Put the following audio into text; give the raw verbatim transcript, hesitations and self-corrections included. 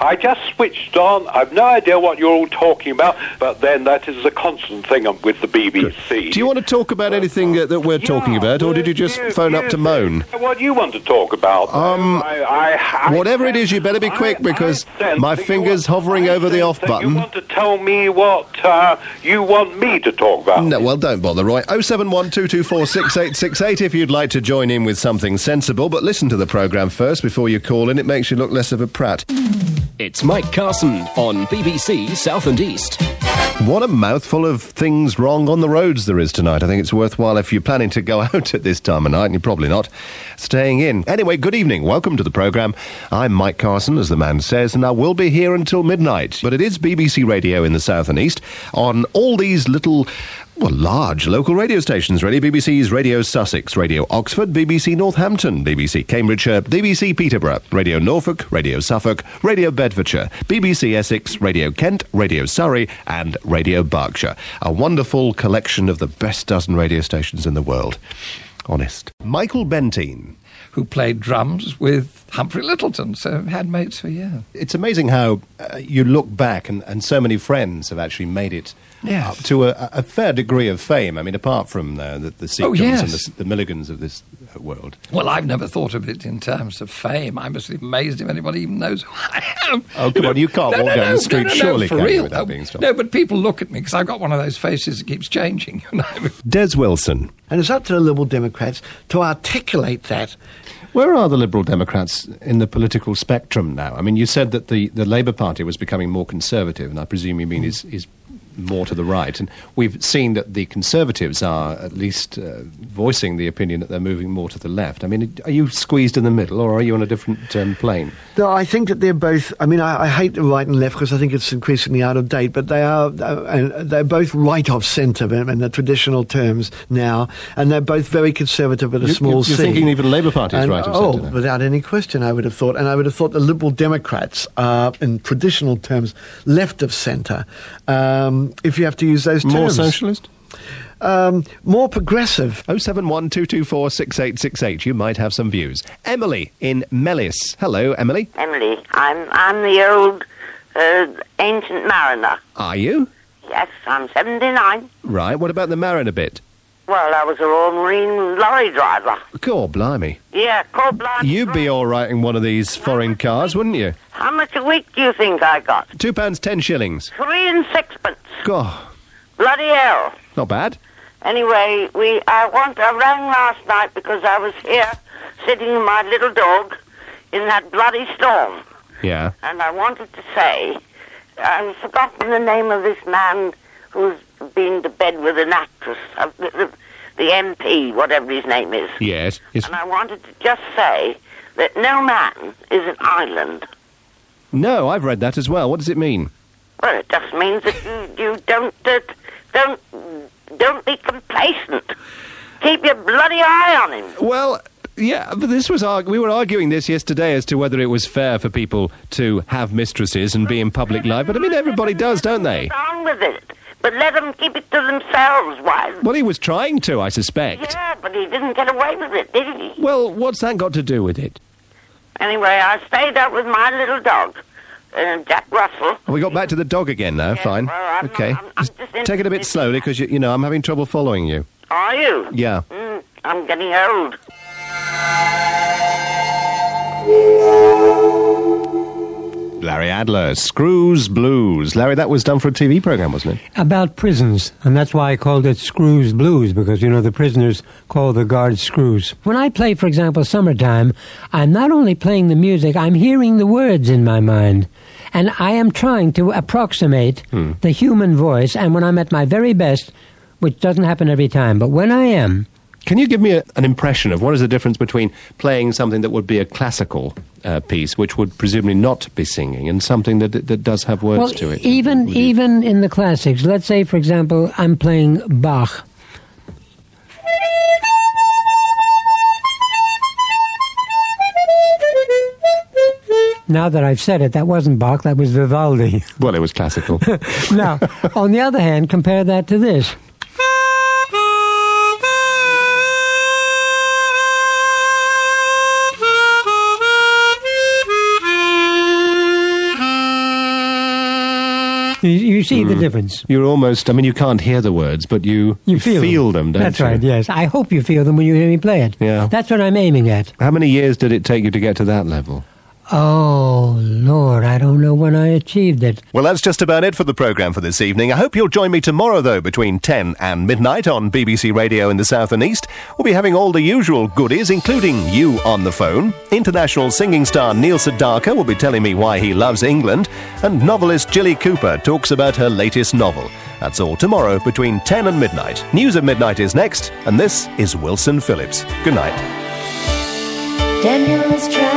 I just switched on. I've no idea what you're all talking about, but then that is a constant thing with the B B C. Do you want to talk about anything uh, that we're yeah, talking about, or did you just you, phone you, up to moan? What do you want to talk about? Um, I, I, I, whatever it is, you better be quick, I, because I my finger's hovering over the off button. You want to tell me what uh, you want me to talk about? No, well, don't bother, Roy. oh seven one two two four six eight six eight if you'd like to join in with something sensible, but listen to the programme first before you call in. It makes you look less of a prat. It's Mike Carson on B B C South and East. What a mouthful of things wrong on the roads there is tonight. I think it's worthwhile, if you're planning to go out at this time of night, and you're probably not, staying in. Anyway, good evening. Welcome to the programme. I'm Mike Carson, as the man says, and I will be here until midnight. But it is B B C Radio in the South and East on all these little... well, large local radio stations, really. B B C's Radio Sussex, Radio Oxford, B B C Northampton, B B C Cambridgeshire, B B C Peterborough, Radio Norfolk, Radio Suffolk, Radio Bedfordshire, B B C Essex, Radio Kent, Radio Surrey, and Radio Berkshire. A wonderful collection of the best dozen radio stations in the world. Honest. Michael Benteen, who played drums with Humphrey Lyttelton, so had mates for years. It's amazing how uh, you look back and, and so many friends have actually made it yes. up to a, a fair degree of fame. I mean, apart from uh, the, the Seacrums oh, yes. and the, the Milligans of this uh, world. Well, I've never thought of it in terms of fame. I'm just amazed if anybody even knows who I am. Oh, come on, you can't no, walk no, down no, the street, no, no, surely, no, for can real. you, without no, being stopped? No, but people look at me because I've got one of those faces that keeps changing. You know? Des Wilson. And it's up to the Liberal Democrats to articulate that. Where are the Liberal Democrats in the political spectrum now? I mean, you said that the, the Labour Party was becoming more conservative, and I presume you mean is, is more to the right. And we've seen that the Conservatives are at least uh, voicing the opinion that they're moving more to the left. I mean, are you squeezed in the middle, or are you on a different um, plane? No, I think that they're both... I mean, I, I hate the right and left because I think it's increasingly out of date, but they are... Uh, and they're both right of centre in the traditional terms now, and they're both very conservative at a you, small you're c. You're thinking even Labour Party is and, right of oh, centre now? Without any question, I would have thought. And I would have thought the Liberal Democrats are, in traditional terms, left of centre, um, if you have to use those terms. More socialist? Um, more progressive. oh seven one two two four six eight six eight. You might have some views. Emily in Mellis. Hello, Emily. Emily, I'm I'm the old uh, ancient mariner. Are you? Yes, I'm seventy-nine. Right. What about the mariner bit? Well, I was a Royal Marine lorry driver. God, blimey. Yeah, God blimey. You'd be all right in one of these foreign cars, wouldn't you? How much a week do you think I got? Two pounds ten shillings. Three and sixpence. God. Bloody hell. Not bad. Anyway, we I want I rang last night because I was here sitting with my little dog in that bloody storm. Yeah. And I wanted to say, I've forgotten the name of this man who's been to bed with an actress, uh, the, the, the M P, whatever his name is. Yes. Yes. And I wanted to just say that no man is an island. No, I've read that as well. What does it mean? Well, it just means that you, you don't, uh, don't, don't be complacent. Keep your bloody eye on him. Well, yeah, but this was arg- we were arguing this yesterday as to whether it was fair for people to have mistresses and be in public life. But I mean, everybody does, don't they? Get on with it. But let them keep it to themselves. Why? Well, he was trying to, I suspect. Yeah, but he didn't get away with it, did he? Well, what's that got to do with it? Anyway, I stayed up with my little dog, uh, Jack Russell. We got back to the dog again now. Yeah, Fine. well, I'm okay. not- I'm- I'm Just just take it a bit interested slowly in because, you, you know, I'm having trouble following you. Are you? Yeah. Mm, I'm getting old. Larry Adler, Screws Blues. Larry, that was done for a T V programme, wasn't it? About prisons, and that's why I called it Screws Blues, because, you know, the prisoners call the guards Screws. When I play, for example, Summertime, I'm not only playing the music, I'm hearing the words in my mind. And I am trying to approximate hmm. the human voice, and when I'm at my very best, which doesn't happen every time, but when I am... Can you give me a, an impression of what is the difference between playing something that would be a classical uh, piece, which would presumably not be singing, and something that that does have words well, to it? Even would you... even in the classics, let's say, for example, I'm playing Bach. Now that I've said it, that wasn't Bach, that was Vivaldi. Well, it was classical. Now, on the other hand, compare that to this. You, you see the difference. You're almost, I mean, you can't hear the words, but you, You feel, them, don't That's you? right, yes. I hope you feel them when you hear me play it. Yeah. That's what I'm aiming at. How many years did it take you to get to that level? Oh, Lord, I don't know when I achieved it. Well, that's just about it for the programme for this evening. I hope you'll join me tomorrow, though, between ten and midnight on B B C Radio in the South and East. We'll be having all the usual goodies, including you on the phone. International singing star Neil Sedaka will be telling me why he loves England. And novelist Jilly Cooper talks about her latest novel. That's all tomorrow between ten and midnight. News at midnight is next, and this is Wilson Phillips. Good night. Daniel's trying